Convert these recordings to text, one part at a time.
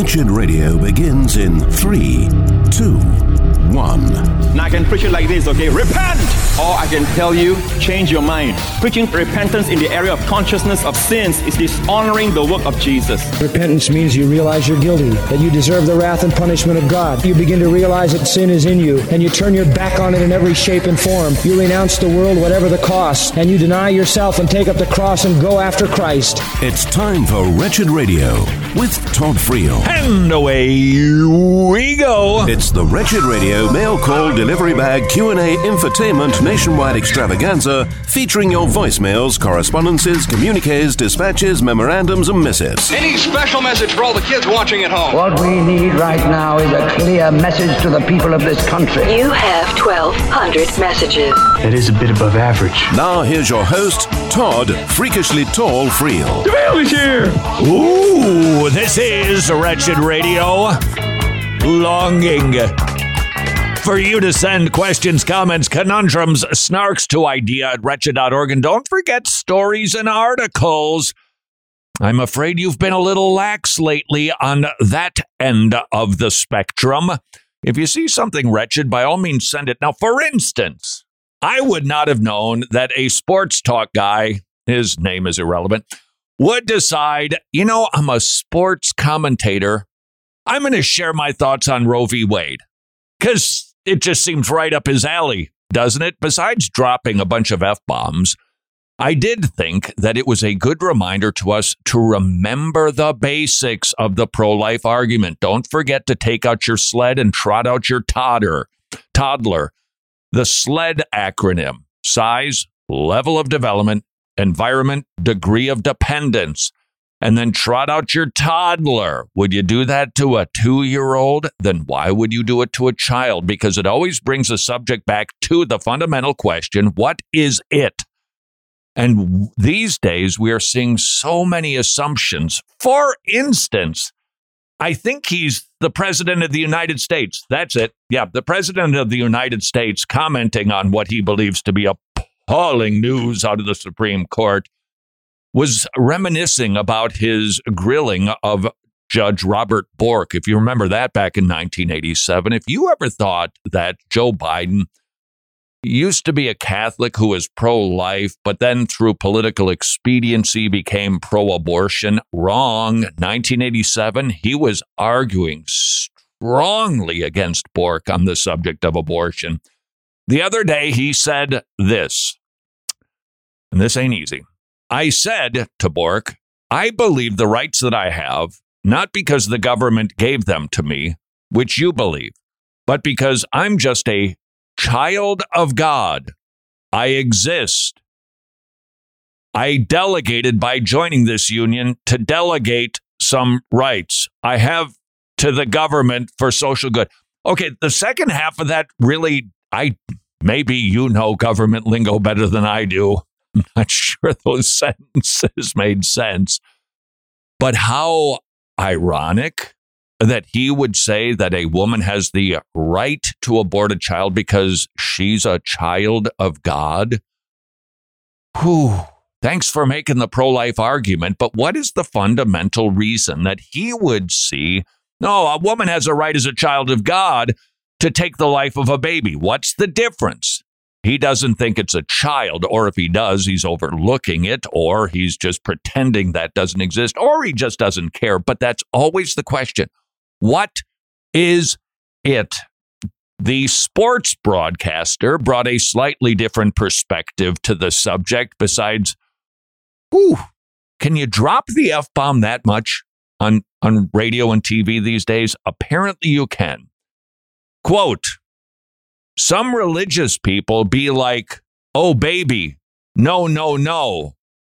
Wretched Radio begins in 3, 2, 1. Now I can preach it like this, okay? Repent! Or I can tell you, change your mind. Preaching repentance in the area of consciousness of sins is dishonoring the work of Jesus. Repentance means you realize you're guilty, that you deserve the wrath and punishment of God. You begin to realize that sin is in you, and you turn your back on it in every shape and form. You renounce the world, whatever the cost, and you deny yourself and take up the cross and go after Christ. It's time for Wretched Radio with Todd Friel. And away we go. It's the Wretched Radio mail call delivery bag Q&A infotainment nationwide extravaganza featuring your voicemails, correspondences, communiques, dispatches, memorandums and missives. Any special message for all the kids watching at home? What we need right now is a clear message to the people of this country. You have 1,200 messages. That is a bit above average. Now here's your host, Todd Freakishly Tall Friel. The mail is here. Ooh, this is Wretched Radio. Longing for you to send questions, comments, conundrums, snarks to idea@wretched.org. And don't forget stories and articles. I'm afraid you've been a little lax lately on that end of the spectrum. If you see something wretched, by all means, send it. Now, for instance, I would not have known that a sports talk guy, his name is irrelevant, would decide, I'm a sports commentator. I'm going to share my thoughts on Roe v. Wade. Because it just seems right up his alley, doesn't it? Besides dropping a bunch of F-bombs, I did think that it was a good reminder to us to remember the basics of the pro-life argument. Don't forget to take out your sled and trot out your toddler. The SLED acronym: size, level of development, environment, degree of dependence. And then trot out your toddler. Would you do that to a 2-year-old? Then why would you do it to a child? Because it always brings the subject back to the fundamental question, what is it? And these days, we are seeing so many assumptions. For instance, I think he's the president of the United States. That's it. Yeah, the president of the United States commenting on what he believes to be appalling news out of the Supreme Court was reminiscing about his grilling of Judge Robert Bork. If you remember that back in 1987, if you ever thought that Joe Biden used to be a Catholic who was pro-life, but then through political expediency became pro-abortion, wrong. 1987, he was arguing strongly against Bork on the subject of abortion. The other day, he said this, and this ain't easy. I said to Bork, I believe the rights that I have, not because the government gave them to me, which you believe, but because I'm just a child of God. I exist. I delegated by joining this union to delegate some rights I have to the government for social good. Okay, the second half of that really, maybe you know government lingo better than I do. I'm not sure those sentences made sense. But how ironic that he would say that a woman has the right to abort a child because she's a child of God. Whew. Thanks for making the pro-life argument. But what is the fundamental reason that he would see, no, a woman has a right as a child of God to take the life of a baby? What's the difference? He doesn't think it's a child, or if he does, he's overlooking it, or he's just pretending that doesn't exist, or he just doesn't care. But that's always the question. What is it? The sports broadcaster brought a slightly different perspective to the subject besides, can you drop the F-bomb that much on radio and TV these days? Apparently you can. Quote, some religious people be like, oh, baby, no, no, no.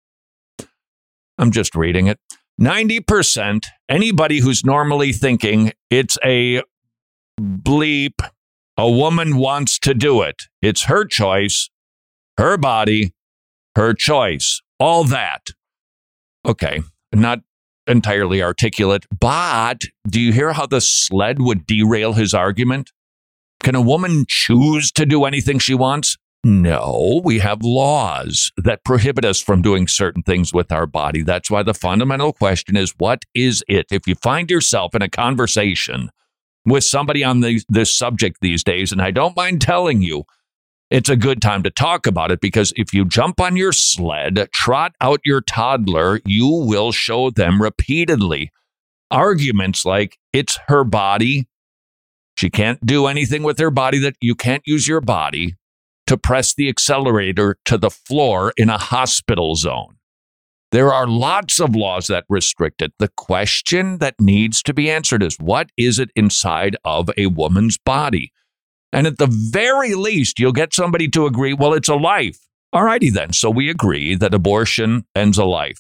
I'm just reading it. 90%, anybody who's normally thinking it's a bleep, a woman wants to do it. It's her choice, her body, her choice. All that. Okay, not entirely articulate, but do you hear how the sled would derail his argument? Can a woman choose to do anything she wants? No, we have laws that prohibit us from doing certain things with our body. That's why the fundamental question is, what is it? If you find yourself in a conversation with somebody on this subject these days, and I don't mind telling you, it's a good time to talk about it, because if you jump on your sled, trot out your toddler, you will show them repeatedly arguments like, it's her body. She can't do anything with her body, that you can't use your body to press the accelerator to the floor in a hospital zone. There are lots of laws that restrict it. The question that needs to be answered is, what is it inside of a woman's body? And at the very least, you'll get somebody to agree, well, it's a life. All righty then. So we agree that abortion ends a life.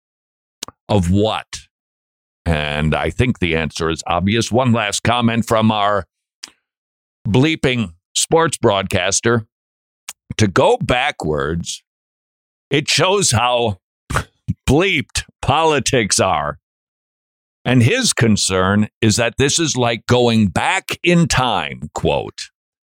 Of what? And I think the answer is obvious. One last comment from our bleeping sports broadcaster. To go backwards, it shows how bleeped politics are. And his concern is that this is like going back in time, quote.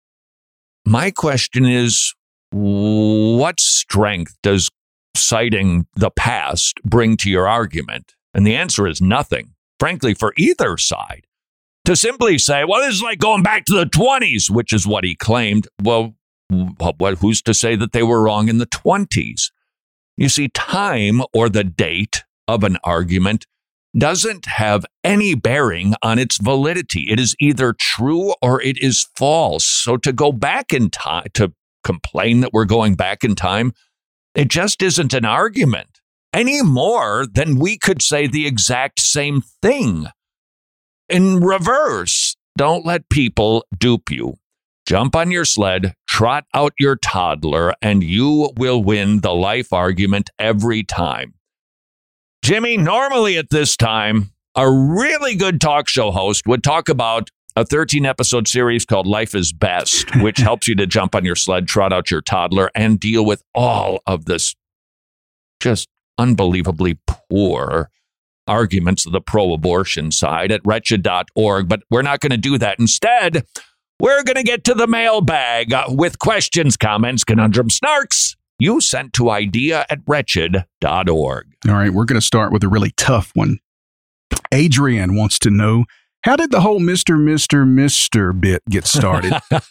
My question is, what strength does citing the past bring to your argument? And the answer is nothing, frankly, for either side. To simply say, well, this is like going back to the 20s, which is what he claimed. Well, who's to say that they were wrong in the 20s? You see, time or the date of an argument doesn't have any bearing on its validity. It is either true or it is false. So to go back in time, to complain that we're going back in time, it just isn't an argument any more than we could say the exact same thing. In reverse, don't let people dupe you. Jump on your sled, trot out your toddler, and you will win the life argument every time. Jimmy, normally at this time, a really good talk show host would talk about a 13-episode series called Life is Best, which helps you to jump on your sled, trot out your toddler, and deal with all of this just unbelievably poor arguments of the pro-abortion side at wretched.org. But we're not going to do that. Instead, we're going to get to the mailbag with questions, comments, conundrums, snarks you sent to idea@wretched.org. All right, we're going to start with a really tough one. Adrian wants to know, how did the whole Mr. bit get started?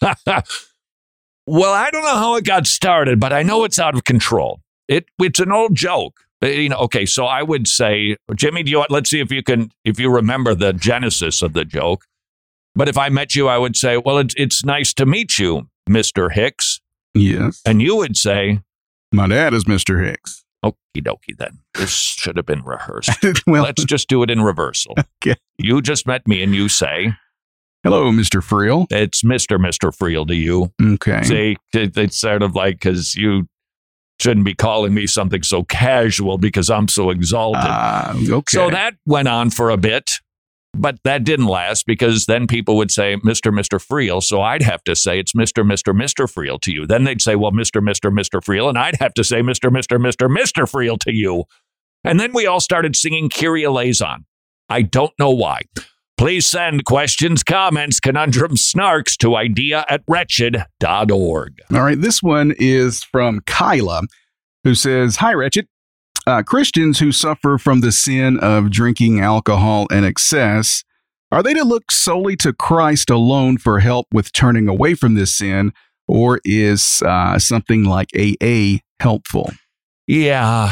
Well, I don't know how it got started, but I know it's out of control. It's an old joke. Okay, so I would say, Jimmy, let's see if you remember the genesis of the joke. But if I met you, I would say, well, it's nice to meet you, Mr. Hicks. Yes. And you would say, my dad is Mr. Hicks. Okie dokie then. This should have been rehearsed. Well, let's just do it in reversal. Okay. You just met me and you say, hello, Mr. Friel. It's Mr. Friel to you. Okay. See, it's sort of like, because you shouldn't be calling me something so casual because I'm so exalted. Okay. So that went on for a bit. But that didn't last, because then people would say, Mr. Friel. So I'd have to say it's Mr. Friel to you. Then they'd say, well, Mr. Friel. And I'd have to say Mr. Friel to you. And then we all started singing Kyrie eleison. I don't know why. Please send questions, comments, conundrums, snarks to idea@wretched.org. All right. This one is from Kyla, who says, hi, Wretched. Christians who suffer from the sin of drinking alcohol in excess, are they to look solely to Christ alone for help with turning away from this sin, or is something like AA helpful? Yeah,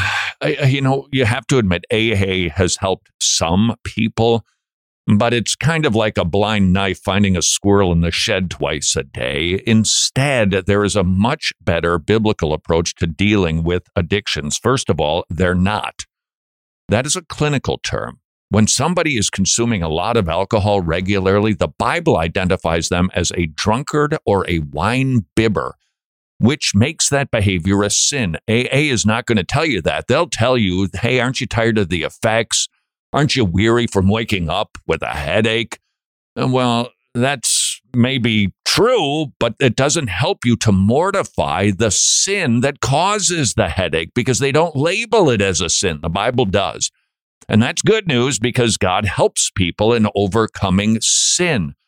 you have to admit AA has helped some people, but it's kind of like a blind knife finding a squirrel in the shed twice a day. Instead, there is a much better biblical approach to dealing with addictions. First of all, they're not. That is a clinical term. When somebody is consuming a lot of alcohol regularly, the Bible identifies them as a drunkard or a wine bibber, which makes that behavior a sin. AA is not going to tell you that. They'll tell you, hey, aren't you tired of the effects? Aren't you weary from waking up with a headache? Well, that's maybe true, but it doesn't help you to mortify the sin that causes the headache, because they don't label it as a sin. The Bible does. And that's good news, because God helps people in overcoming sin.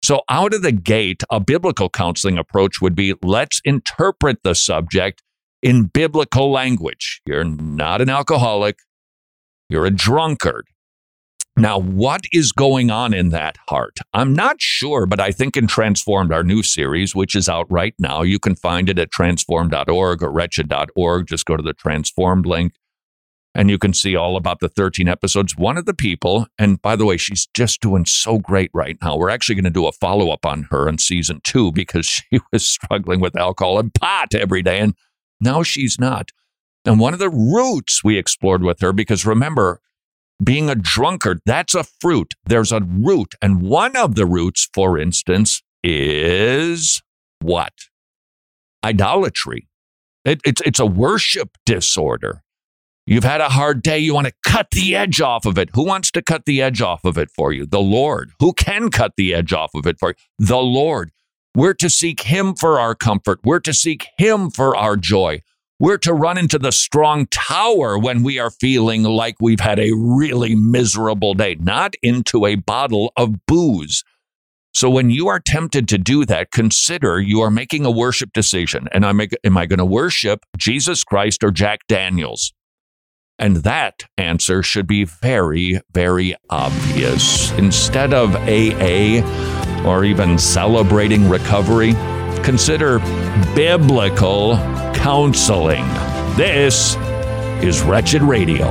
So out of the gate, a biblical counseling approach would be, let's interpret the subject in biblical language. You're not an alcoholic. You're a drunkard. Now, what is going on in that heart? I'm not sure, but I think in Transformed, our new series, which is out right now, you can find it at transformed.org or wretched.org. Just go to the Transformed link, and you can see all about the 13 episodes. One of the people, and by the way, she's just doing so great right now. We're actually going to do a follow-up on her in season 2 because she was struggling with alcohol and pot every day, and now she's not. And one of the roots we explored with her, because remember, being a drunkard, that's a fruit. There's a root. And one of the roots, for instance, is what? Idolatry. It's a worship disorder. You've had a hard day. You want to cut the edge off of it. Who wants to cut the edge off of it for you? The Lord. Who can cut the edge off of it for you? The Lord. We're to seek Him for our comfort. We're to seek Him for our joy. We're to run into the strong tower when we are feeling like we've had a really miserable day, not into a bottle of booze. So when you are tempted to do that, consider you are making a worship decision. And am I going to worship Jesus Christ or Jack Daniels? And that answer should be very, very obvious. Instead of AA or even celebrating recovery, consider biblical counseling. This is Wretched Radio.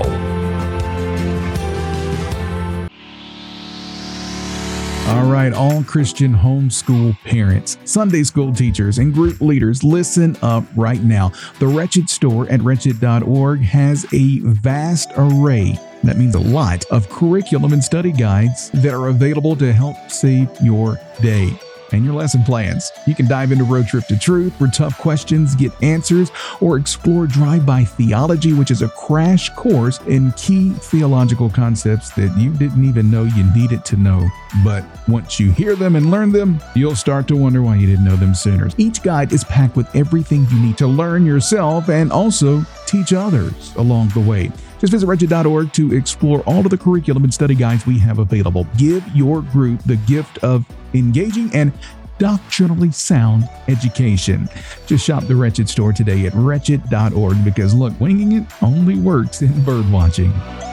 All right, all Christian homeschool parents, Sunday school teachers, and group leaders, listen up right now. The Wretched store at wretched.org has a vast array, that means a lot, of curriculum and study guides that are available to help save your day and your lesson plans. You can dive into Road Trip to Truth, where tough questions get answers, or explore Drive-By Theology, which is a crash course in key theological concepts that you didn't even know you needed to know. But once you hear them and learn them, you'll start to wonder why you didn't know them sooner. Each guide is packed with everything you need to learn yourself and also teach others along the way. Just visit wretched.org to explore all of the curriculum and study guides we have available. Give your group the gift of engaging and doctrinally sound education. Just shop the Wretched store today at wretched.org because, look, winging it only works in bird watching.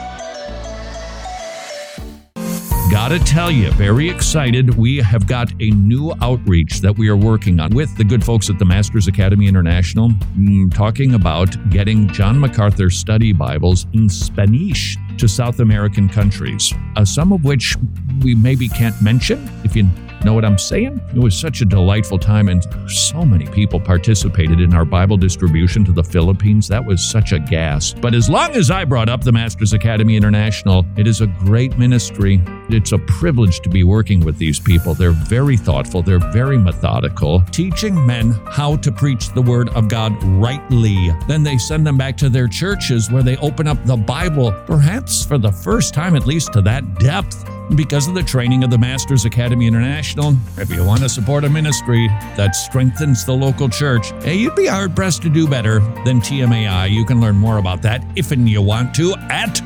Gotta tell you, very excited. We have got a new outreach that we are working on with the good folks at the Masters Academy International, talking about getting John MacArthur study Bibles in Spanish to South American countries, some of which we maybe can't mention, if you know what I'm saying. It was such a delightful time, and so many people participated in our Bible distribution to the Philippines. That was such a gas. But as long as I brought up the Masters Academy International, it is a great ministry. It's a privilege to be working with these people. They're very thoughtful. They're very methodical, teaching men how to preach the Word of God rightly. Then they send them back to their churches where they open up the Bible, perhaps for the first time, at least to that depth, because of the training of the Masters Academy International. If you want to support a ministry that strengthens the local church, hey, you'd be hard-pressed to do better than TMAI. You can learn more about that if and you want to at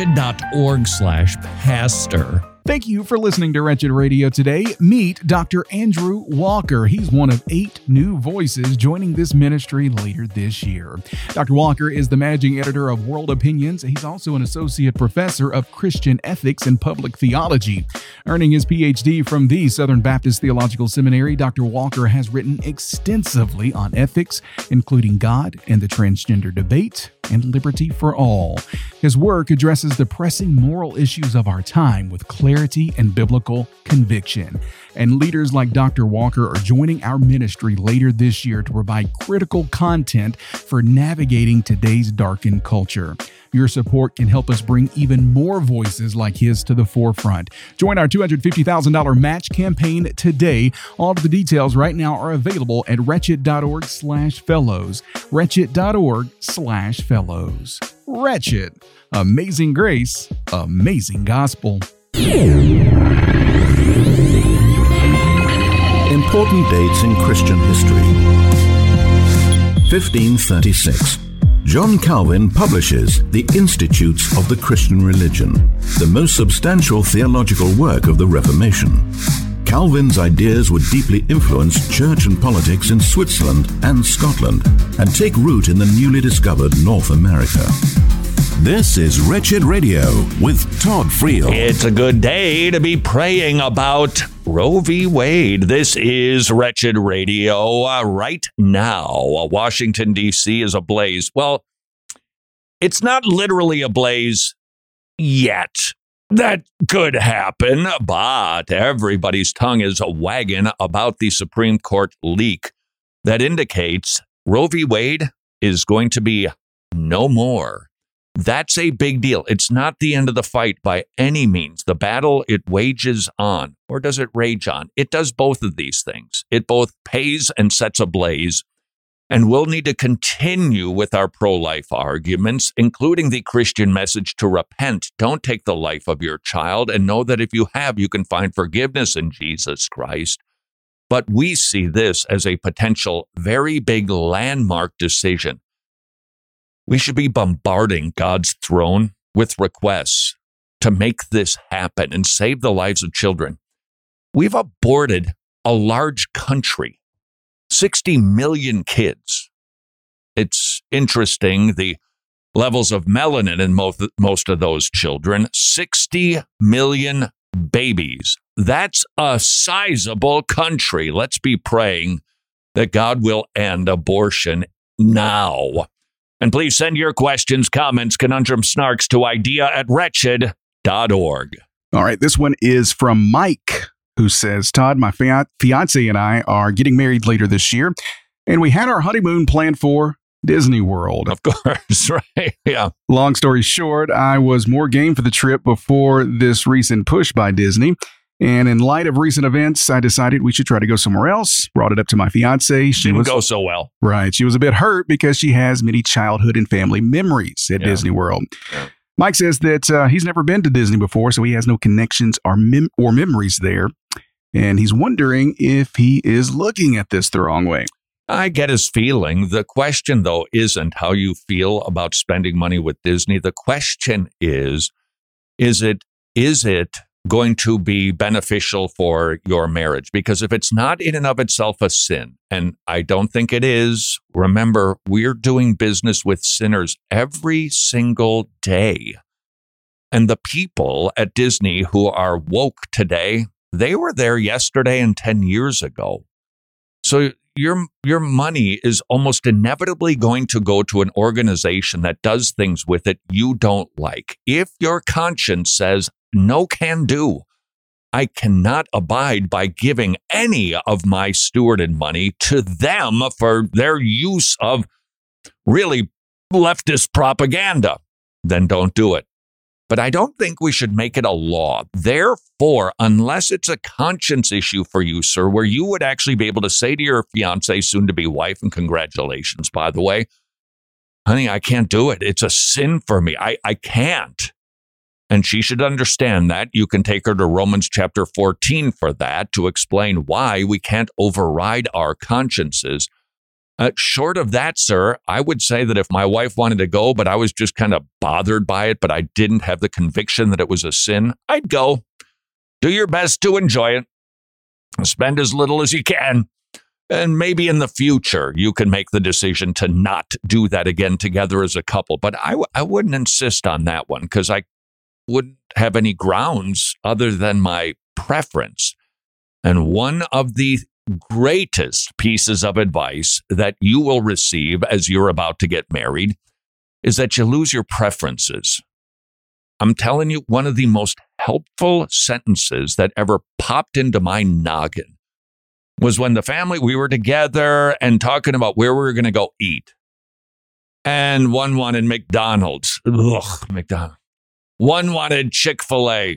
wretched.org/pastor. Thank you for listening to Wretched Radio today. Meet Dr. Andrew Walker. He's one of 8 new voices joining this ministry later this year. Dr. Walker is the managing editor of World Opinions. He's also an associate professor of Christian ethics and public theology. Earning his PhD from the Southern Baptist Theological Seminary, Dr. Walker has written extensively on ethics, including God and the transgender debate and liberty for all. His work addresses the pressing moral issues of our time with clarity and biblical conviction. And leaders like Dr. Walker are joining our ministry later this year to provide critical content for navigating today's darkened culture. Your support can help us bring even more voices like his to the forefront. Join our $250,000 match campaign today. All of the details right now are available at wretched.org/fellows. Wretched.org/fellows. Wretched. Amazing grace, amazing gospel. Important dates in Christian history. 1536. John Calvin publishes the Institutes of the Christian Religion, the most substantial theological work of the Reformation. Calvin's ideas would deeply influence church and politics in Switzerland and Scotland and take root in the newly discovered North America. This is Wretched Radio with Todd Friel. It's a good day to be praying about Roe v. Wade. This is Wretched Radio. Right now, Washington, D.C. is ablaze. Well, it's not literally ablaze yet. That could happen, but everybody's tongue is wagging about the Supreme Court leak that indicates Roe v. Wade is going to be no more. That's a big deal. It's not the end of the fight by any means. The battle, it wages on. Or does it rage on? It does both of these things. It both pays and sets ablaze. And we'll need to continue with our pro-life arguments, including the Christian message to repent. Don't take the life of your child, and know that if you have, you can find forgiveness in Jesus Christ. But we see this as a potential very big landmark decision. We should be bombarding God's throne with requests to make this happen and save the lives of children. We've aborted a large country. 60 million kids. It's interesting, the levels of melanin in most of those children. 60 million babies. That's a sizable country. Let's be praying that God will end abortion now. And please send your questions, comments, conundrum snarks to idea@wretched.org. All right, this one is from Mike, who says, Todd, my fiance and I are getting married later this year, and we had our honeymoon planned for Disney World. Of course, right? Yeah. Long story short, I was more game for the trip before this recent push by Disney. And in light of recent events, I decided we should try to go somewhere else. Brought it up to my fiance. She didn't go so well. Right. She was a bit hurt because she has many childhood and family memories at Disney World. Yeah. Mike says that he's never been to Disney before, so he has no connections or memories there. And he's wondering if he is looking at this the wrong way. I get his feeling. The question, though, isn't how you feel about spending money with Disney. The question is it going to be beneficial for your marriage? Because if it's not in and of itself a sin, and I don't think it is, remember, we're doing business with sinners every single day. And the people at Disney who are woke today, they were there yesterday and 10 years ago. So your money is almost inevitably going to go to an organization that does things with it you don't like. If your conscience says, no can do, I cannot abide by giving any of my stewarded money to them for their use of really leftist propaganda, then don't do it. But I don't think we should make it a law. Therefore, unless it's a conscience issue for you, sir, where you would actually be able to say to your fiancé, soon-to-be wife, and congratulations, by the way, honey, I can't do it. It's a sin for me. I can't. And she should understand that. You can take her to Romans chapter 14 for that, to explain why we can't override our consciences. Short of that, sir, I would say that if my wife wanted to go, but I was just kind of bothered by it, but I didn't have the conviction that it was a sin, I'd go. Do your best to enjoy it. Spend as little as you can. And maybe in the future, you can make the decision to not do that again together as a couple. But I wouldn't insist on that one, because I wouldn't have any grounds other than my preference. And one of the greatest pieces of advice that you will receive as you're about to get married is that you lose your preferences. I'm telling you, one of the most helpful sentences that ever popped into my noggin was when the family, we were together and talking about where we were going to go eat. And one wanted McDonald's. Ugh, McDonald's. One wanted Chick-fil-A.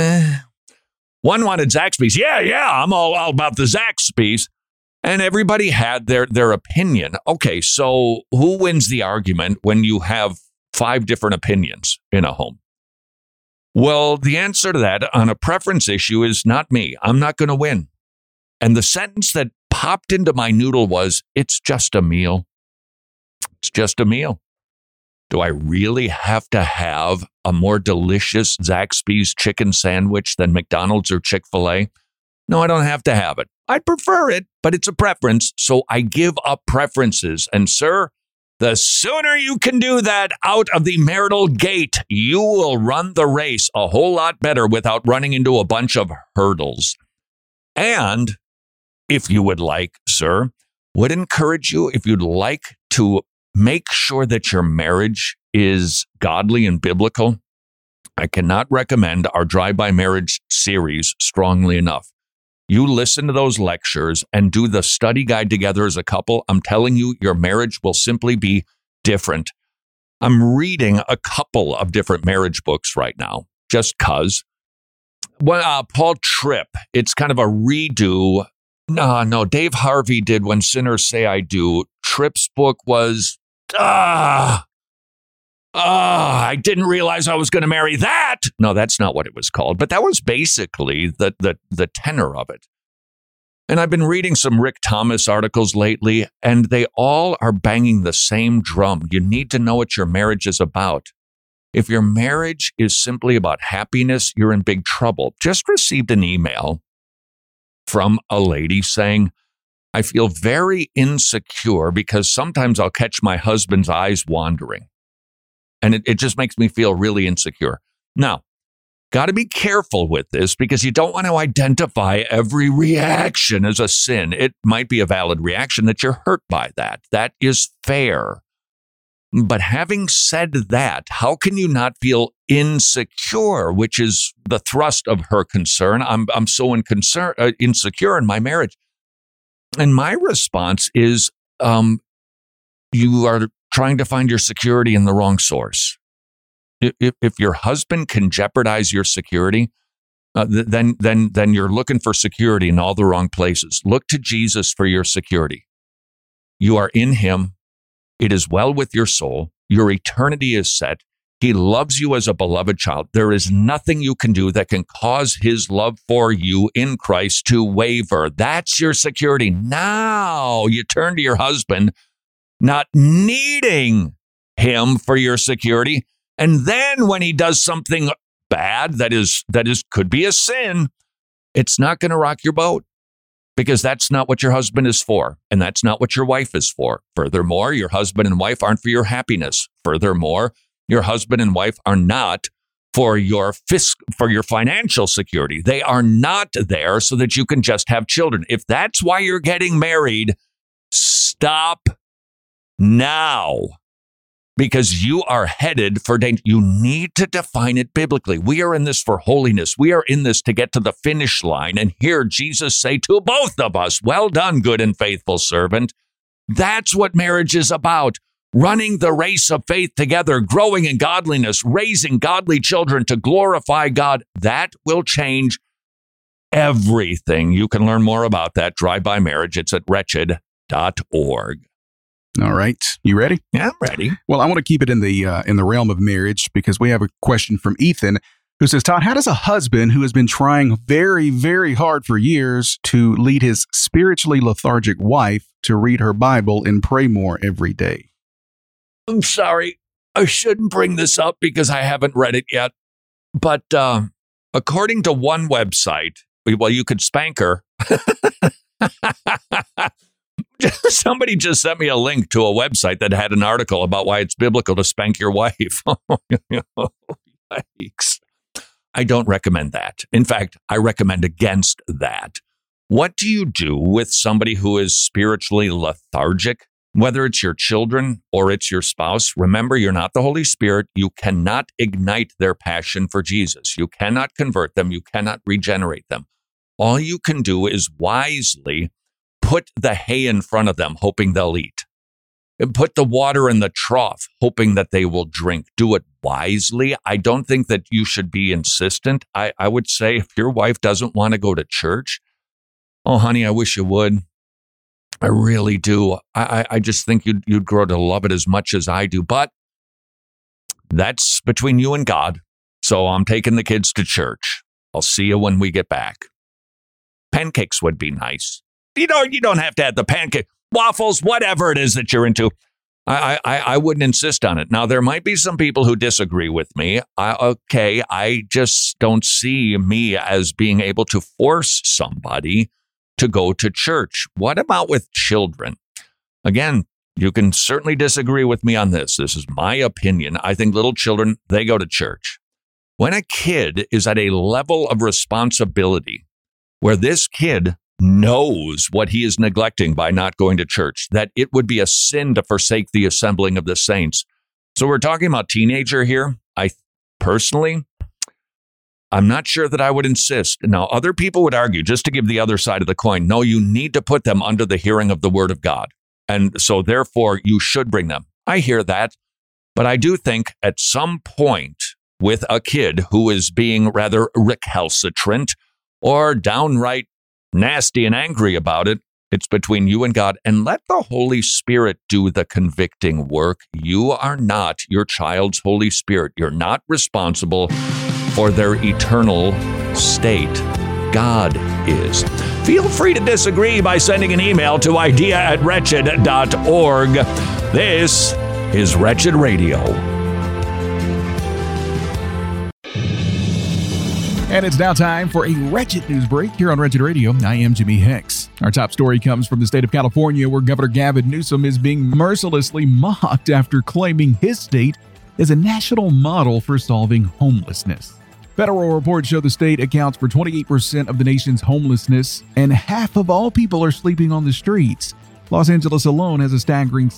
One wanted Zaxby's. Yeah, I'm all about the Zaxby's. And everybody had their opinion. Okay, so who wins the argument when you have 5 different opinions in a home? Well, the answer to that on a preference issue is not me. I'm not going to win. And the sentence that popped into my noodle was, it's just a meal. It's just a meal. Do I really have to have a more delicious Zaxby's chicken sandwich than McDonald's or Chick-fil-A? No, I don't have to have it. I'd prefer it, but it's a preference, so I give up preferences. And sir, the sooner you can do that out of the marital gate, you will run the race a whole lot better without running into a bunch of hurdles. And if you would like, sir, would encourage you, if you'd like to make sure that your marriage is godly and biblical, I cannot recommend our Drive-By Marriage series strongly enough. You listen to those lectures and do the study guide together as a couple. I'm telling you, your marriage will simply be different. I'm reading a couple of different marriage books right now, just because. Well, Paul Tripp, it's kind of a redo. No, Dave Harvey did When Sinners Say I Do. Tripp's book was, I didn't realize I was going to marry that. No, that's not what it was called. But that was basically the tenor of it. And I've been reading some Rick Thomas articles lately, and they all are banging the same drum. You need to know what your marriage is about. If your marriage is simply about happiness, you're in big trouble. Just received an email from a lady saying, I feel very insecure because sometimes I'll catch my husband's eyes wandering. And it just makes me feel really insecure. Now, got to be careful with this because you don't want to identify every reaction as a sin. It might be a valid reaction that you're hurt by that. That is fair. But having said that, how can you not feel insecure, which is the thrust of her concern? I'm so insecure in my marriage. And my response is, you are trying to find your security in the wrong source. If your husband can jeopardize your security, then you're looking for security in all the wrong places. Look to Jesus for your security. You are in him. It is well with your soul. Your eternity is set. He loves you as a beloved child. There is nothing you can do that can cause his love for you in Christ to waver. That's your security. Now you turn to your husband, not needing him for your security. And then when he does something bad, that is could be a sin, it's not going to rock your boat because that's not what your husband is for. And that's not what your wife is for. Furthermore, your husband and wife aren't for your happiness. Furthermore, your husband and wife are not for your financial security. They are not there so that you can just have children. If that's why you're getting married, stop now, because you are headed for danger. You need to define it biblically. We are in this for holiness. We are in this to get to the finish line and hear Jesus say to both of us, well done, good and faithful servant. That's what marriage is about. Running the race of faith together, growing in godliness, raising godly children to glorify God. That will change everything. You can learn more about that. Drive-By Marriage. It's at wretched.org. All right. You ready? Yeah, I'm ready. Well, I want to keep it in the realm of marriage because we have a question from Ethan who says, Todd, how does a husband who has been trying very, very hard for years to lead his spiritually lethargic wife to read her Bible and pray more every day? I'm sorry. I shouldn't bring this up because I haven't read it yet. But according to one website, well, you could spank her. Somebody just sent me a link to a website that had an article about why it's biblical to spank your wife. Yikes. I don't recommend that. In fact, I recommend against that. What do you do with somebody who is spiritually lethargic? Whether it's your children or it's your spouse, remember, you're not the Holy Spirit. You cannot ignite their passion for Jesus. You cannot convert them. You cannot regenerate them. All you can do is wisely put the hay in front of them, hoping they'll eat. And put the water in the trough, hoping that they will drink. Do it wisely. I don't think that you should be insistent. I would say if your wife doesn't want to go to church, oh, honey, I wish you would. I really do. I just think you'd grow to love it as much as I do. But that's between you and God. So I'm taking the kids to church. I'll see you when we get back. Pancakes would be nice. You don't have to have the pancake, waffles, whatever it is that you're into. I wouldn't insist on it. Now, there might be some people who disagree with me. I just don't see me as being able to force somebody to go to church. What about with children? Again, you can certainly disagree with me on this. This is my opinion. I think little children, they go to church. When a kid is at a level of responsibility where this kid knows what he is neglecting by not going to church, that it would be a sin to forsake the assembling of the saints. So we're talking about teenager here. I'm not sure that I would insist. Now, other people would argue, just to give the other side of the coin, no, you need to put them under the hearing of the word of God. And so therefore, you should bring them. I hear that. But I do think at some point with a kid who is being rather recalcitrant or downright nasty and angry about it, it's between you and God. And let the Holy Spirit do the convicting work. You are not your child's Holy Spirit. You're not responsible for their eternal state. God is. Feel free to disagree by sending an email to idea@wretched.org. This is Wretched Radio. And it's now time for a Wretched News Break here on Wretched Radio. I am Jimmy Hicks. Our top story comes from the state of California, where Governor Gavin Newsom is being mercilessly mocked after claiming his state is a national model for solving homelessness. Federal reports show the state accounts for 28% of the nation's homelessness, and half of all people are sleeping on the streets. Los Angeles alone has a staggering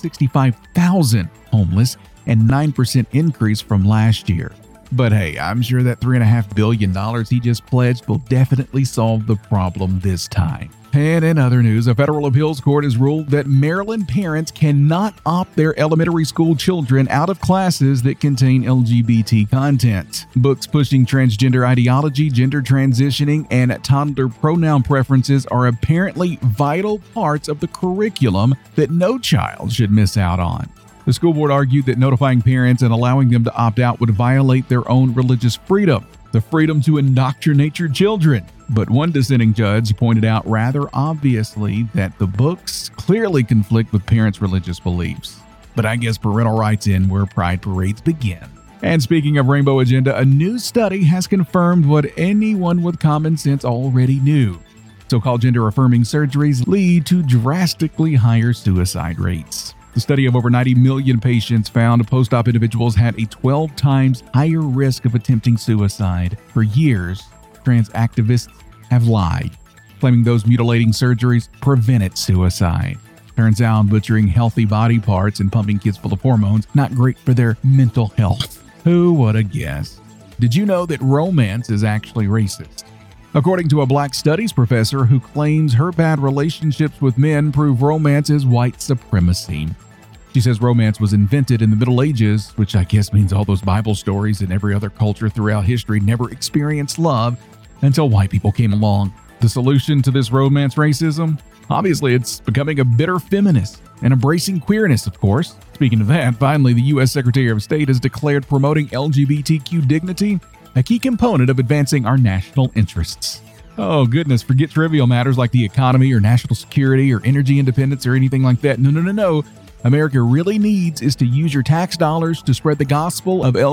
65,000 homeless and 9% increase from last year. But hey, I'm sure that $3.5 billion he just pledged will definitely solve the problem this time. And in other news, a federal appeals court has ruled that Maryland parents cannot opt their elementary school children out of classes that contain LGBT content. Books pushing transgender ideology, gender transitioning, and toddler pronoun preferences are apparently vital parts of the curriculum that no child should miss out on. The school board argued that notifying parents and allowing them to opt out would violate their own religious freedom, the freedom to indoctrinate your children. But one dissenting judge pointed out rather obviously that the books clearly conflict with parents' religious beliefs. But I guess parental rights end where pride parades begin. And speaking of Rainbow Agenda, a new study has confirmed what anyone with common sense already knew. So-called gender-affirming surgeries lead to drastically higher suicide rates. The study of over 90 million patients found post-op individuals had a 12 times higher risk of attempting suicide. For years, trans activists have lied, claiming those mutilating surgeries prevented suicide. Turns out butchering healthy body parts and pumping kids full of hormones, not great for their mental health. Who would have guessed? Did you know that romance is actually racist? According to a Black Studies professor who claims her bad relationships with men prove romance is white supremacy. She says romance was invented in the Middle Ages, which I guess means all those Bible stories and every other culture throughout history never experienced love until white people came along. The solution to this romance racism? Obviously, it's becoming a bitter feminist and embracing queerness, of course. Speaking of that, finally, the U.S. Secretary of State has declared promoting LGBTQ dignity a key component of advancing our national interests. Oh goodness, forget trivial matters like the economy or national security or energy independence or anything like that. No. America really needs is to use your tax dollars to spread the gospel of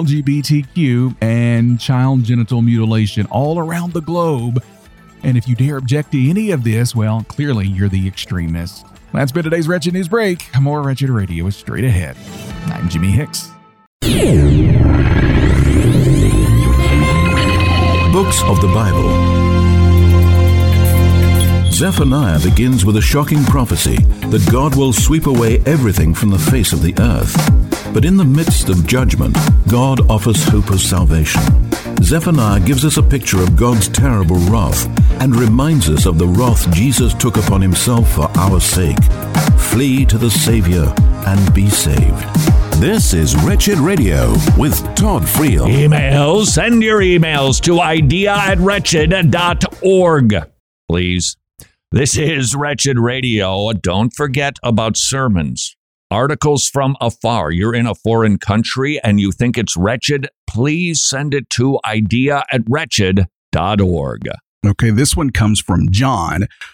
LGBTQ and child genital mutilation all around the globe. And if you dare object to any of this, well, clearly you're the extremist. That's been today's Wretched News Break. More Wretched Radio is straight ahead. I'm Jimmy Hicks. Books of the Bible. Zephaniah begins with a shocking prophecy that God will sweep away everything from the face of the earth. But in the midst of judgment, God offers hope of salvation. Zephaniah gives us a picture of God's terrible wrath and reminds us of the wrath Jesus took upon himself for our sake. Flee to the Savior and be saved. This is Wretched Radio with Todd Friel. Emails. Send your emails to idea@wretched.org, please. This is Wretched Radio. Don't forget about sermons. Articles from afar. You're in a foreign country and you think it's wretched, please send it to idea@wretched.org. Okay, this one comes from John,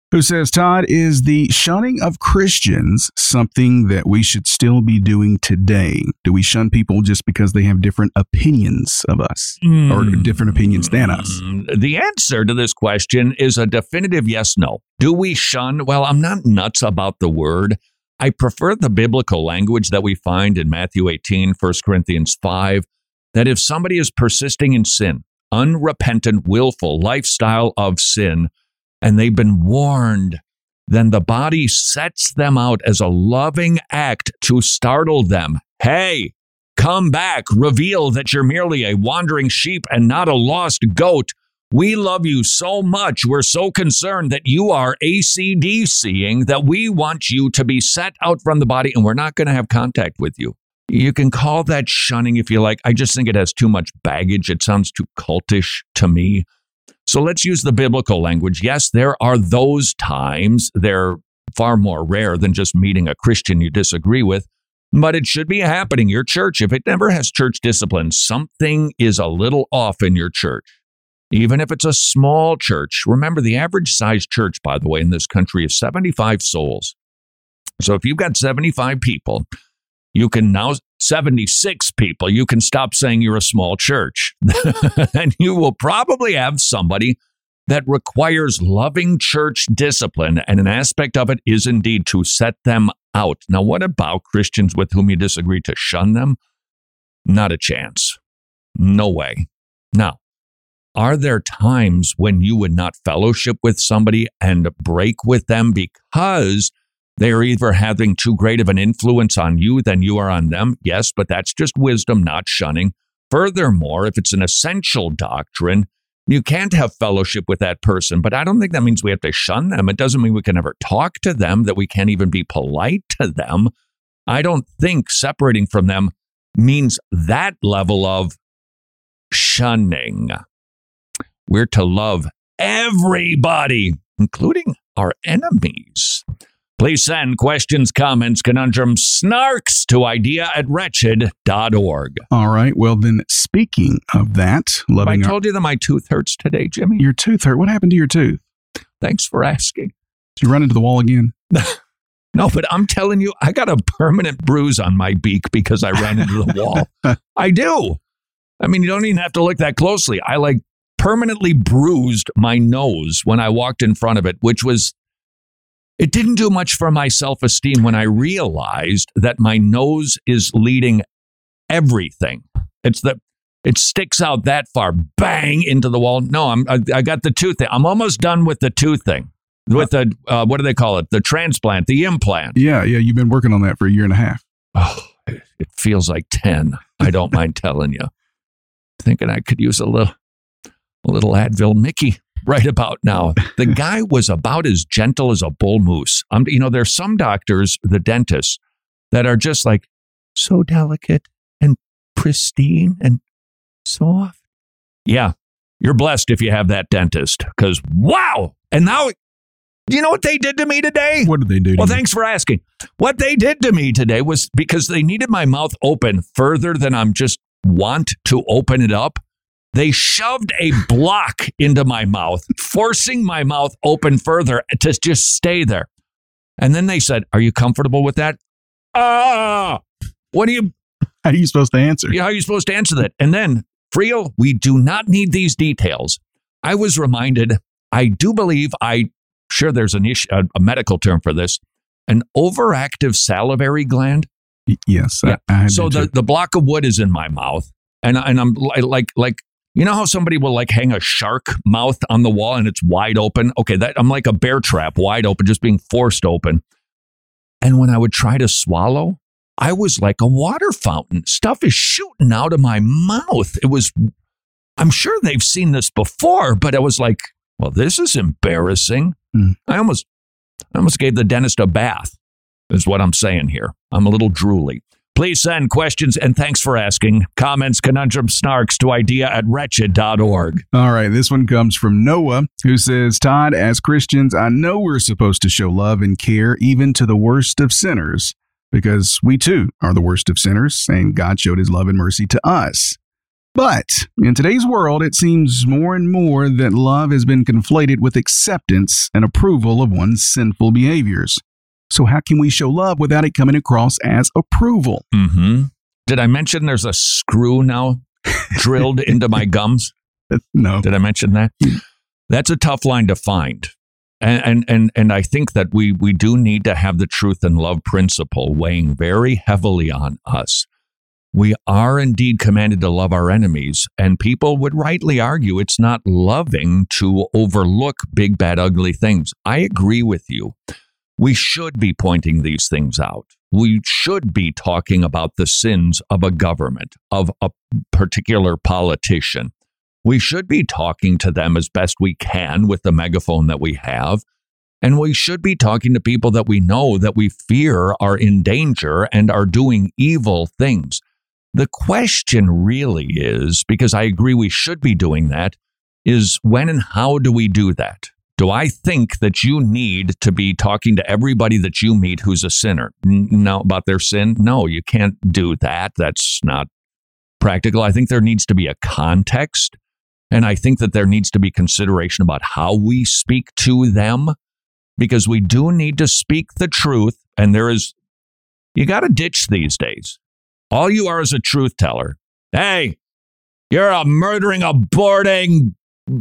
who says, Todd, is the shunning of Christians something that we should still be doing today? Do we shun people just because they have different opinions of us or different opinions than us? The answer to this question is a definitive yes, no. Do we shun? Well, I'm not nuts about the word. I prefer the biblical language that we find in Matthew 18, 1 Corinthians 5, that if somebody is persisting in sin, unrepentant, willful lifestyle of sin, and they've been warned, then the body sets them out as a loving act to startle them. Hey, come back, reveal that you're merely a wandering sheep and not a lost goat. We love you so much. We're so concerned that you are ACDCing that we want you to be set out from the body, and we're not going to have contact with you. You can call that shunning if you like. I just think it has too much baggage. It sounds too cultish to me. So let's use the biblical language. Yes, there are those times. They're far more rare than just meeting a Christian you disagree with, but it should be happening. Your church, if it never has church discipline, something is a little off in your church. Even if it's a small church. Remember, the average size church, by the way, in this country is 75 souls. So if you've got 75 people, you can now 76 people. You can stop saying you're a small church. And you will probably have somebody that requires loving church discipline. And an aspect of it is indeed to set them out. Now, what about Christians with whom you disagree, to shun them? Not a chance. No way. Now, are there times when you would not fellowship with somebody and break with them because they are either having too great of an influence on you than you are on them? Yes, but that's just wisdom, not shunning. Furthermore, if it's an essential doctrine, you can't have fellowship with that person. But I don't think that means we have to shun them. It doesn't mean we can never talk to them, that we can't even be polite to them. I don't think separating from them means that level of shunning. We're to love everybody, including our enemies. Please send questions, comments, conundrums, snarks to idea@wretched.org. All right. Well, then, speaking of that, I told you that my tooth hurts today, Jimmy. Your tooth hurt? What happened to your tooth? Thanks for asking. Did you run into the wall again? No, but I'm telling you, I got a permanent bruise on my beak because I ran into the wall. I do. I mean, you don't even have to look that closely. I permanently bruised my nose when I walked in front of it, which was, it didn't do much for my self-esteem when I realized that my nose is leading everything. It sticks out that far, bang, into the wall. No, I got the tooth thing. I'm almost done with the tooth thing. With the, what do they call it? The transplant, the implant. Yeah. You've been working on that for a year and a half. Oh, it feels like 10. I don't mind telling you. Thinking I could use a little Advil Mickey right about now. The guy was about as gentle as a bull moose. There's some doctors, the dentists, that are just so delicate and pristine and soft. Yeah, you're blessed if you have that dentist, because wow. And now, do you know what they did to me today? What did they do to Well, you? thanks for asking. What they did to me today was, because they needed my mouth open further than I'm just want to open it up, they shoved a block into my mouth, forcing my mouth open further to just stay there. And then they said, "Are you comfortable with that?" How are you supposed to answer? How are you supposed to answer that? And then, Friel, we do not need these details. I was reminded, I do believe, sure there's an issue, a medical term for this, an overactive salivary gland. Yes. Yeah. So the block of wood is in my mouth, and I'm like, you know how somebody will hang a shark mouth on the wall and it's wide open? Okay, I'm like a bear trap, wide open, just being forced open. And when I would try to swallow, I was like a water fountain. Stuff is shooting out of my mouth. I'm sure they've seen this before, but I was like, well, this is embarrassing. I almost gave the dentist a bath, is what I'm saying here. I'm a little drooly. Please send questions, and thanks for asking, comments, conundrums, snarks to idea@wretched.org. All right, this one comes from Noah, who says, Todd, as Christians, I know we're supposed to show love and care even to the worst of sinners, because we too are the worst of sinners, and God showed his love and mercy to us. But in today's world, it seems more and more that love has been conflated with acceptance and approval of one's sinful behaviors. So how can we show love without it coming across as approval? Mm-hmm. Did I mention there's a screw now drilled into my gums? No. Did I mention that? That's a tough line to find. And I think that we do need to have the truth and love principle weighing very heavily on us. We are indeed commanded to love our enemies, and people would rightly argue it's not loving to overlook big, bad, ugly things. I agree with you. We should be pointing these things out. We should be talking about the sins of a government, of a particular politician. We should be talking to them as best we can with the megaphone that we have. And we should be talking to people that we know that we fear are in danger and are doing evil things. The question really is, because I agree we should be doing that, is when and how do we do that? Do I think that you need to be talking to everybody that you meet who's a sinner? No, about their sin? No, you can't do that. That's not practical. I think there needs to be a context, and I think that there needs to be consideration about how we speak to them, because we do need to speak the truth, and you got to ditch these days. All you are is a truth teller. Hey, you're a murdering, aborting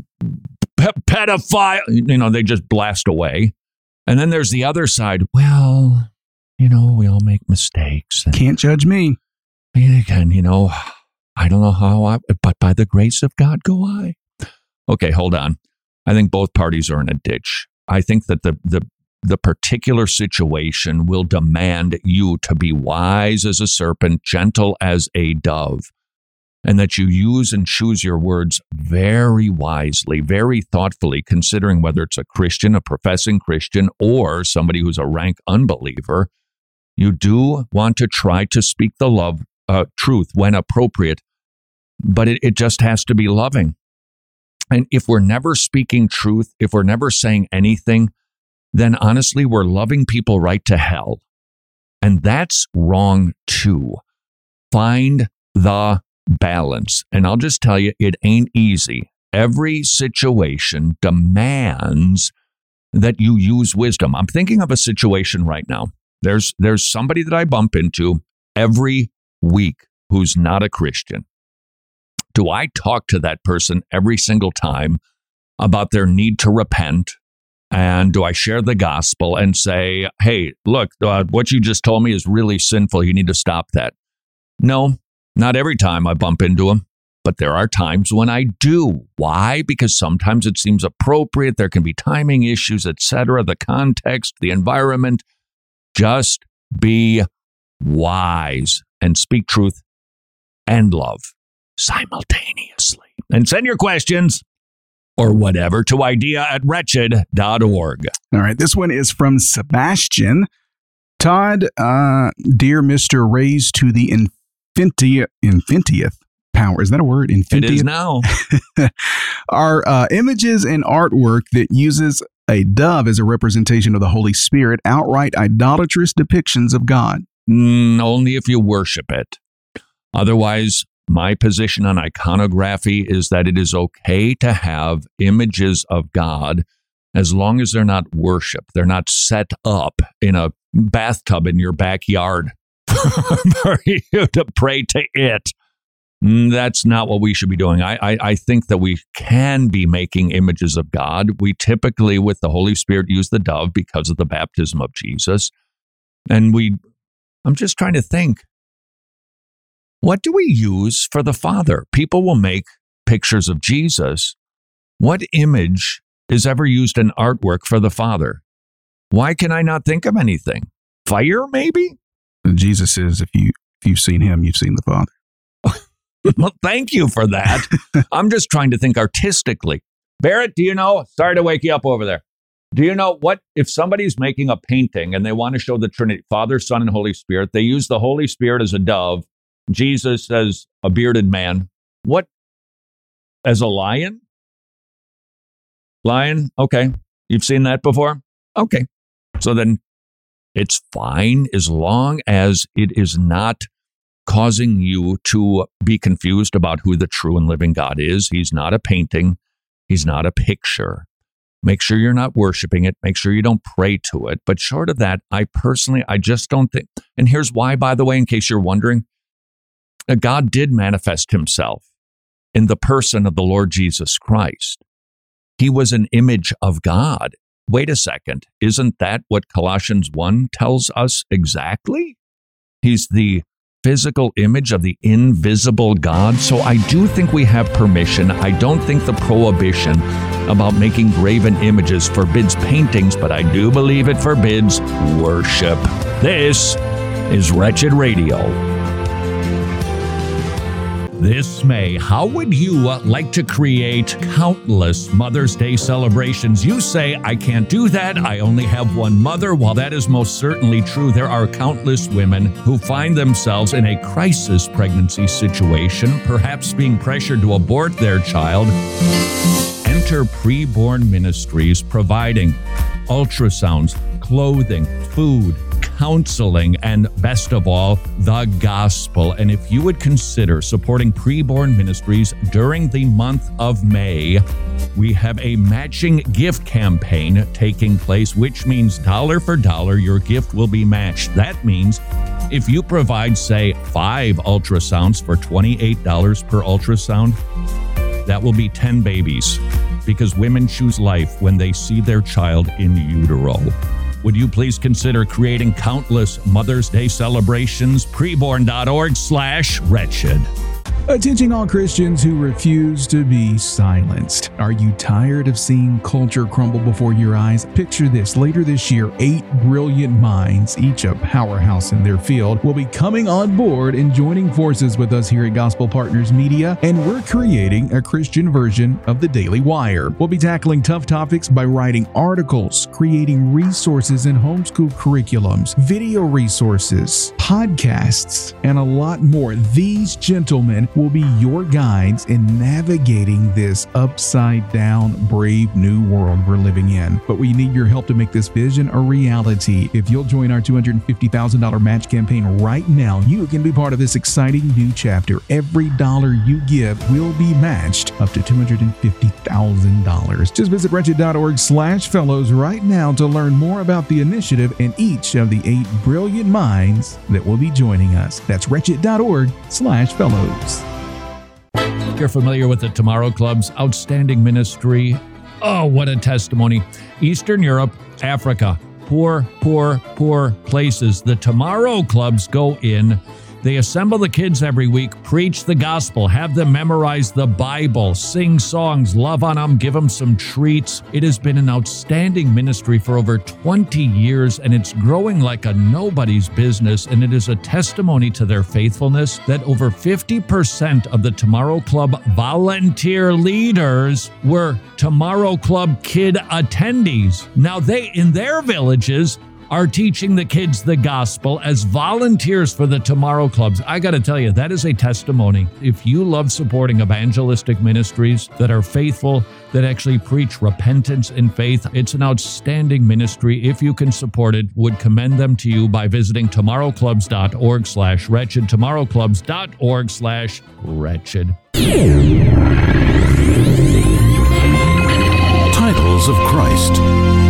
pedophile. They just blast away. And then there's the other side. Well, we all make mistakes. Can't judge me. Again, I don't know how but by the grace of God go I. Okay, hold on. I think both parties are in a ditch. I think that the particular situation will demand you to be wise as a serpent, gentle as a dove, and that you use and choose your words very wisely, very thoughtfully, considering whether it's a Christian, a professing Christian, or somebody who's a rank unbeliever. You do want to try to speak the truth when appropriate, but it just has to be loving. And if we're never speaking truth, if we're never saying anything, then honestly, we're loving people right to hell. And that's wrong too. Find the balance. And I'll just tell you, it ain't easy. Every situation demands that you use wisdom. I'm thinking of a situation right now. There's somebody that I bump into every week who's not a Christian. Do I talk to that person every single time about their need to repent? And do I share the gospel and say, hey, look, what you just told me is really sinful. You need to stop that. No, not every time I bump into them, but there are times when I do. Why? Because sometimes it seems appropriate. There can be timing issues, etc. The context, the environment. Just be wise and speak truth and love simultaneously. And send your questions or whatever to idea@wretched.org. All right, this one is from Sebastian. Todd, dear Mr. Raised to the infinitieth power. Is that a word? Infinitieth? It is now. Are images and artwork that uses a dove as a representation of the Holy Spirit outright idolatrous depictions of God? Only if you worship it. Otherwise, my position on iconography is that it is okay to have images of God as long as they're not worship. They're not set up in a bathtub in your backyard for you to pray to it. That's not what we should be doing. I think that we can be making images of God. We typically, with the Holy Spirit, use the dove because of the baptism of Jesus. And I'm just trying to think. What do we use for the Father? People will make pictures of Jesus. What image is ever used in artwork for the Father? Why can I not think of anything? Fire, maybe? Jesus says, if you've seen him, you've seen the Father. Well, thank you for that. I'm just trying to think artistically. Barrett, do you know? Sorry to wake you up over there. Do you know what, if somebody's making a painting and they want to show the Trinity, Father, Son, and Holy Spirit, they use the Holy Spirit as a dove, Jesus as a bearded man. What? As a lion? Lion? Okay. You've seen that before? Okay. So then it's fine as long as it is not causing you to be confused about who the true and living God is. He's not a painting. He's not a picture. Make sure you're not worshiping it. Make sure you don't pray to it. But short of that, I just don't think, and here's why, by the way, in case you're wondering, God did manifest himself in the person of the Lord Jesus Christ. He was an image of God. Wait a second. Isn't that what Colossians 1 tells us exactly? He's the physical image of the invisible God. So I do think we have permission. I don't think the prohibition about making graven images forbids paintings, but I do believe it forbids worship. This is Wretched Radio. This May, how would you like to create countless Mother's Day celebrations? You say, I can't do that. I only have one mother. While that is most certainly true, there are countless women who find themselves in a crisis pregnancy situation, perhaps being pressured to abort their child. Enter Preborn Ministries, providing ultrasounds, clothing, food, counseling, and best of all, the gospel. And if you would consider supporting Preborn Ministries during the month of May, we have a matching gift campaign taking place, which means dollar for dollar, your gift will be matched. That means if you provide, say, 5 ultrasounds for $28 per ultrasound, that will be 10 babies, because women choose life when they see their child in utero. Would you please consider creating countless Mother's Day celebrations? Preborn.org/wretched. Attention all Christians who refuse to be silenced. Are you tired of seeing culture crumble before your eyes? Picture this. Later this year, 8 brilliant minds, each a powerhouse in their field, will be coming on board and joining forces with us here at Gospel Partners Media, and we're creating a Christian version of the Daily Wire. We'll be tackling tough topics by writing articles, creating resources and homeschool curriculums, video resources, podcasts, and a lot more. These gentlemen will be your guides in navigating this upside-down, brave new world we're living in. But we need your help to make this vision a reality. If you'll join our $250,000 match campaign right now, you can be part of this exciting new chapter. Every dollar you give will be matched up to $250,000. Just visit wretched.org/fellows right now to learn more about the initiative and each of the 8 brilliant minds that will be joining us. That's wretched.org/fellows. You're familiar with the Tomorrow Club's outstanding ministry. Oh, what a testimony. Eastern Europe, Africa, poor places. The Tomorrow Clubs go in. They assemble the kids every week, preach the gospel, have them memorize the Bible, sing songs, love on them, give them some treats. It has been an outstanding ministry for over 20 years, and it's growing like a nobody's business, and it is a testimony to their faithfulness that over 50% of the Tomorrow Club volunteer leaders were Tomorrow Club kid attendees. Now they, in their villages, are teaching the kids the gospel as volunteers for the Tomorrow Clubs. I got to tell you, that is a testimony. If you love supporting evangelistic ministries that are faithful, that actually preach repentance and faith, it's an outstanding ministry. If you can support it, would commend them to you by visiting tomorrowclubs.org/wretched, tomorrowclubs.org/wretched. Titles of Christ.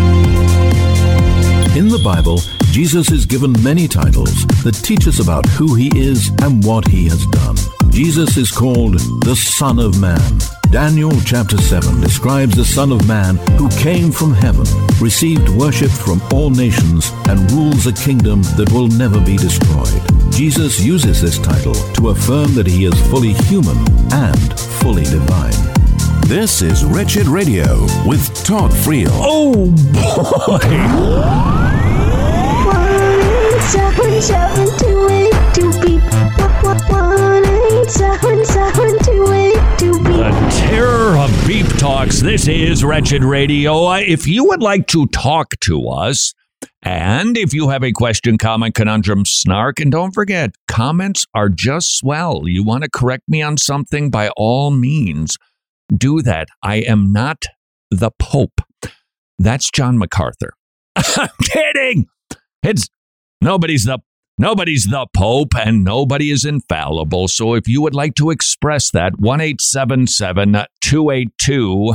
In the Bible, Jesus is given many titles that teach us about who he is and what he has done. Jesus is called the Son of Man. Daniel chapter 7 describes the Son of Man who came from heaven, received worship from all nations, and rules a kingdom that will never be destroyed. Jesus uses this title to affirm that he is fully human and fully divine. This is Wretched Radio with Todd Friel. Oh, boy. 1-877-282-BEEP. 1-877-282-BEEP. The terror of beep talks. This is Wretched Radio. If you would like to talk to us, and if you have a question, comment, conundrum, snark, and don't forget, comments are just swell. You want to correct me on something, by all means, do that. I am not the Pope. That's John MacArthur. I'm kidding. Nobody's the Nobody's the Pope and nobody is infallible. So if you would like to express that, 1-877-282.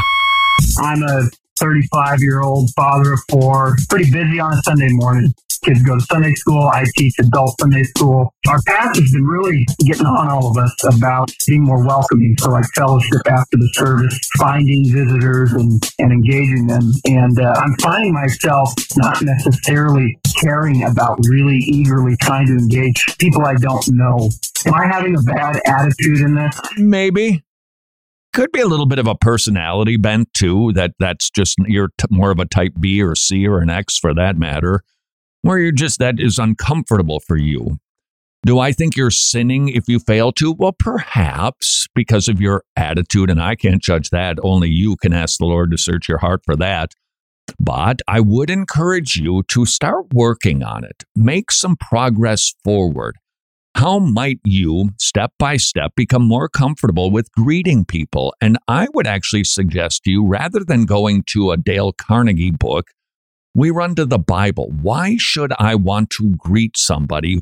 I'm a 35-year-old father of 4, pretty busy on a Sunday morning. Kids go to Sunday school. I teach adult Sunday school. Our pastor's been really getting on all of us about being more welcoming, so like fellowship after the service, finding visitors and engaging them. And I'm finding myself not necessarily caring about really eagerly trying to engage people I don't know. Am I having a bad attitude in this? Maybe. Could be a little bit of a personality bent, too. That's just, you're more of a type B or C or an X for that matter, where you're just, that is uncomfortable for you. Do I think you're sinning if you fail to? Well, perhaps because of your attitude, and I can't judge that. Only you can ask the Lord to search your heart for that. But I would encourage you to start working on it. Make some progress forward. How might you, step by step, become more comfortable with greeting people? And I would actually suggest to you, rather than going to a Dale Carnegie book, we run to the Bible. Why should I want to greet somebody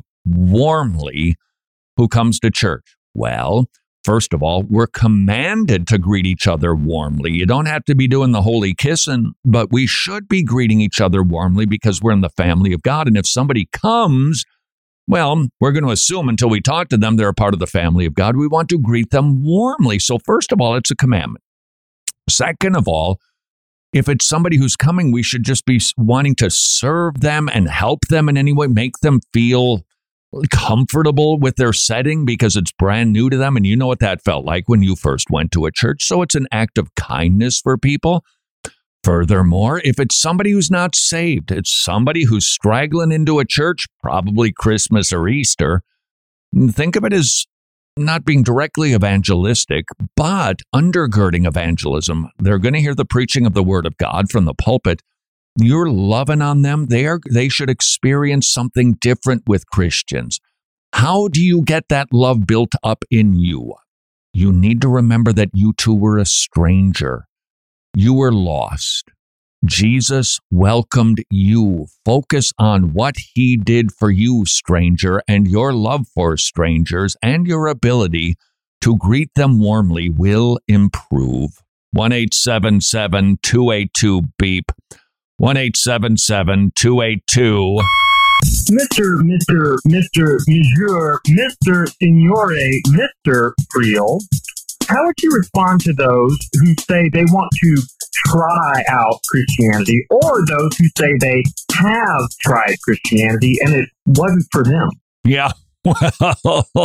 warmly who comes to church? Well, first of all, we're commanded to greet each other warmly. You don't have to be doing the holy kissing, but we should be greeting each other warmly because we're in the family of God. And if somebody comes, well, we're going to assume until we talk to them, they're a part of the family of God. We want to greet them warmly. So first of all, it's a commandment. Second of all, if it's somebody who's coming, we should just be wanting to serve them and help them in any way, make them feel comfortable with their setting because it's brand new to them. And you know what that felt like when you first went to a church. So it's an act of kindness for people. Furthermore, if it's somebody who's not saved, it's somebody who's straggling into a church, probably Christmas or Easter, think of it as not being directly evangelistic, but undergirding evangelism. They're going to hear the preaching of the Word of God from the pulpit. You're loving on them. They should experience something different with Christians. How do you get that love built up in you? You need to remember that you too were a stranger. You were lost. Jesus welcomed you. Focus on what he did for you, stranger, and your love for strangers and your ability to greet them warmly will improve. 1-877-282-BEEP. 1-877-282. Mr. Signore, Mr. Creel, how would you respond to those who say they want to try out Christianity, or those who say they have tried Christianity and it wasn't for them? Yeah, well,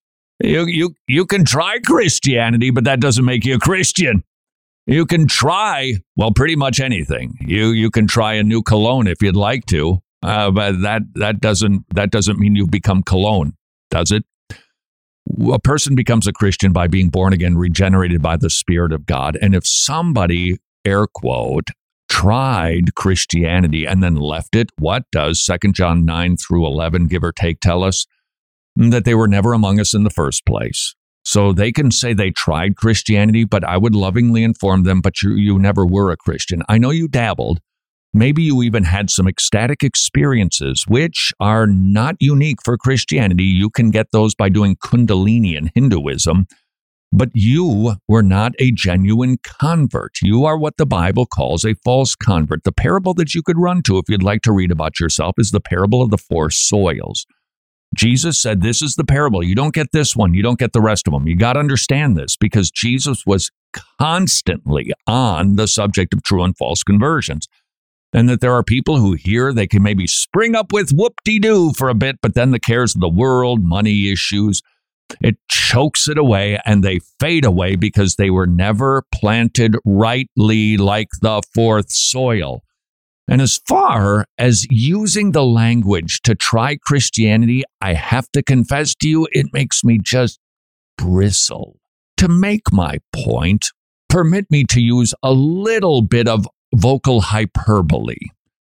you can try Christianity, but that doesn't make you a Christian. You can try, well, pretty much anything. You can try a new cologne if you'd like to, but that doesn't mean you've become cologne, does it? A person becomes a Christian by being born again, regenerated by the Spirit of God. And if somebody, air quote, tried Christianity and then left it, what does 2 John 9-11, give or take, tell us? That they were never among us in the first place. So they can say they tried Christianity, but I would lovingly inform them, but you never were a Christian. I know you dabbled. Maybe you even had some ecstatic experiences, which are not unique for Christianity. You can get those by doing Kundalini in Hinduism. But you were not a genuine convert. You are what the Bible calls a false convert. The parable that you could run to if you'd like to read about yourself is the parable of the 4 soils. Jesus said, this is the parable. You don't get this one. You don't get the rest of them. You got to understand this because Jesus was constantly on the subject of true and false conversions. And that there are people who hear they can maybe spring up with whoop-de-doo for a bit, but then the cares of the world, money issues, it chokes it away and they fade away because they were never planted rightly like the 4th soil. And as far as using the language to try Christianity, I have to confess to you, it makes me just bristle. To make my point, permit me to use a little bit of vocal hyperbole.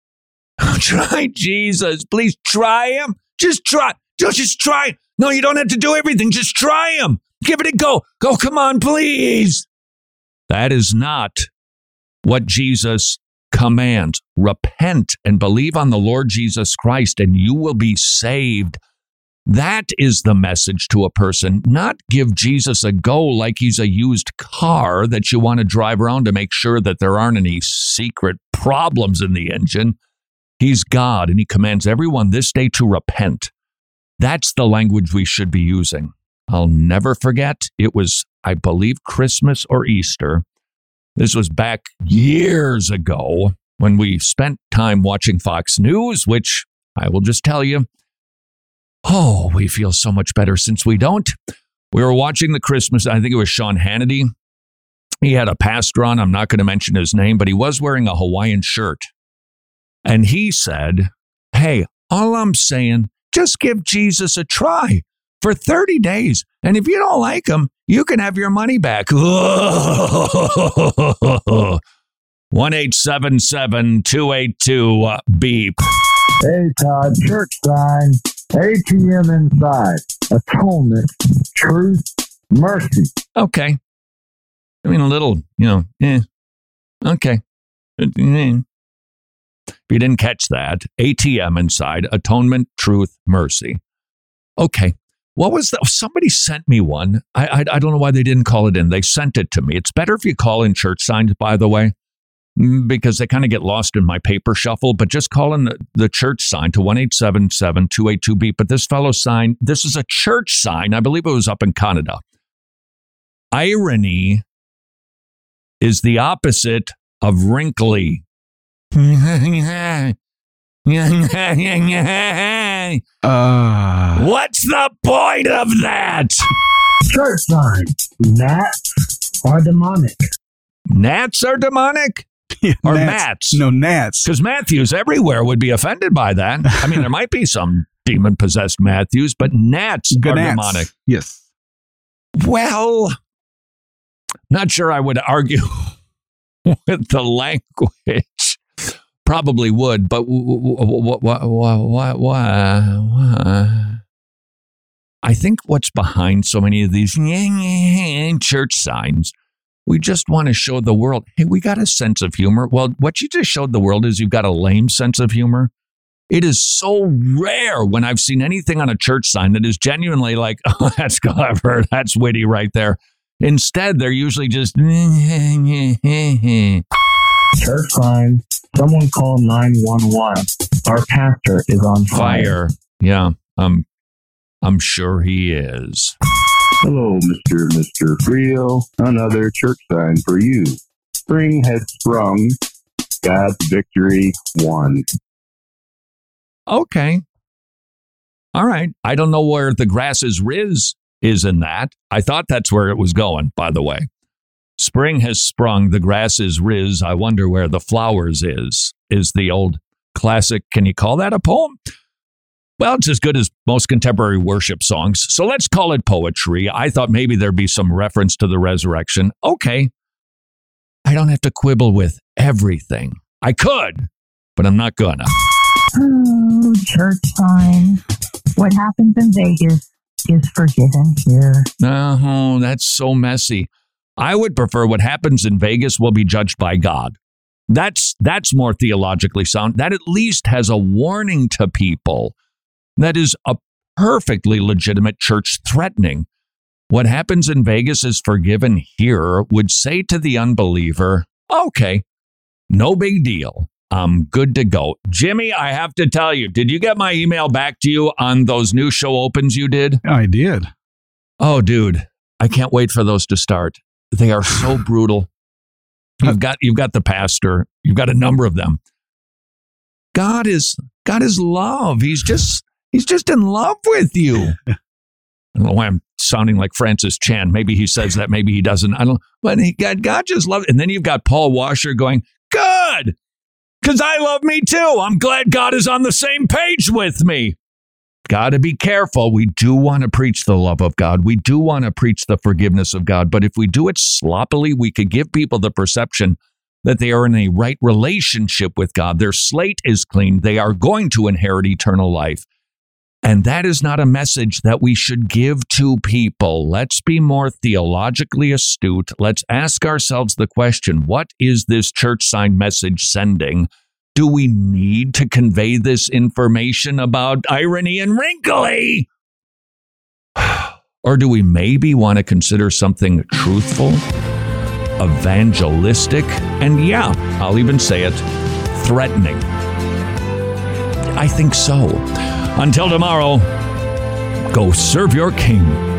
Try Jesus. Please try him. Just try. Just try. No, you don't have to do everything. Just try him. Give it a go. Go, come on, please. That is not what Jesus commands. Repent and believe on the Lord Jesus Christ, and you will be saved. That is the message to a person, not give Jesus a go like he's a used car that you want to drive around to make sure that there aren't any secret problems in the engine. He's God, and he commands everyone this day to repent. That's the language we should be using. I'll never forget, it was, I believe, Christmas or Easter. This was back years ago when we spent time watching Fox News, which I will just tell you, oh, we feel so much better since we don't. We were watching the Christmas, I think it was Sean Hannity. He had a pastor on, I'm not going to mention his name, but he was wearing a Hawaiian shirt. And he said, hey, all I'm saying, just give Jesus a try for 30 days. And if you don't like him, you can have your money back. 1-877-282-BEEP. Hey, Todd, church sign, ATM inside, atonement, truth, mercy. Okay. I mean, a little, okay. If you didn't catch that, ATM inside, atonement, truth, mercy. Okay. What was that? Somebody sent me one. I don't know why they didn't call it in. They sent it to me. It's better if you call in church signs, by the way, because they kind of get lost in my paper shuffle. But just call in the church sign to 1-877-282-BEEP. But this fellow's sign, this is a church sign. I believe it was up in Canada. Irony is the opposite of wrinkly. What's the point of that? Church sign. Gnats are demonic. Gnats are demonic? Or gnats? No, gnats. Because Matthews everywhere would be offended by that. I mean, there might be some demon-possessed Matthews, but gnats are demonic. Yes. Well, not sure I would argue with the language. Probably would, but I think what's behind so many of these church signs, we just want to show the world, hey, we got a sense of humor. Well, what you just showed the world is you've got a lame sense of humor. It is so rare when I've seen anything on a church sign that is genuinely like, oh, that's clever, that's witty right there. Instead, they're usually just church sign. Someone call 911. Our pastor is on fire. Yeah, I'm sure he is. Hello, Mr. Frio. Another church sign for you. Spring has sprung. God's victory won. Okay. All right. I don't know where the grass's riz is in that. I thought that's where it was going, by the way. Spring has sprung, the grass is riz, I wonder where the flowers is the old classic. Can you call that a poem? Well, it's as good as most contemporary worship songs, so let's call it poetry. I thought maybe there'd be some reference to the resurrection. Okay. I don't have to quibble with everything. I could, but I'm not gonna. Oh, church sign. What happens in Vegas is forgiven here. Oh, that's so messy. I would prefer what happens in Vegas will be judged by God. That's more theologically sound. That at least has a warning to people. That is a perfectly legitimate church threatening. What happens in Vegas is forgiven here would say to the unbeliever, okay, no big deal. I'm good to go. Jimmy, I have to tell you, did you get my email back to you on those new show opens you did? I did. Oh, dude, I can't wait for those to start. They are so brutal. You've got the pastor. You've got a number of them. God is love. He's just in love with you. I don't know why I'm sounding like Francis Chan. Maybe he says that. Maybe he doesn't. I don't. But God just loves. And then you've got Paul Washer going, good, because I love me too. I'm glad God is on the same page with me. Got to be careful. We do want to preach the love of God. We do want to preach the forgiveness of God. But if we do it sloppily, we could give people the perception that they are in a right relationship with God. Their slate is clean. They are going to inherit eternal life. And that is not a message that we should give to people. Let's be more theologically astute. Let's ask ourselves the question, what is this church sign message sending? Do we need to convey this information about irony and wrinkly? Or do we maybe want to consider something truthful, evangelistic, and yeah, I'll even say it, threatening? I think so. Until tomorrow, go serve your king.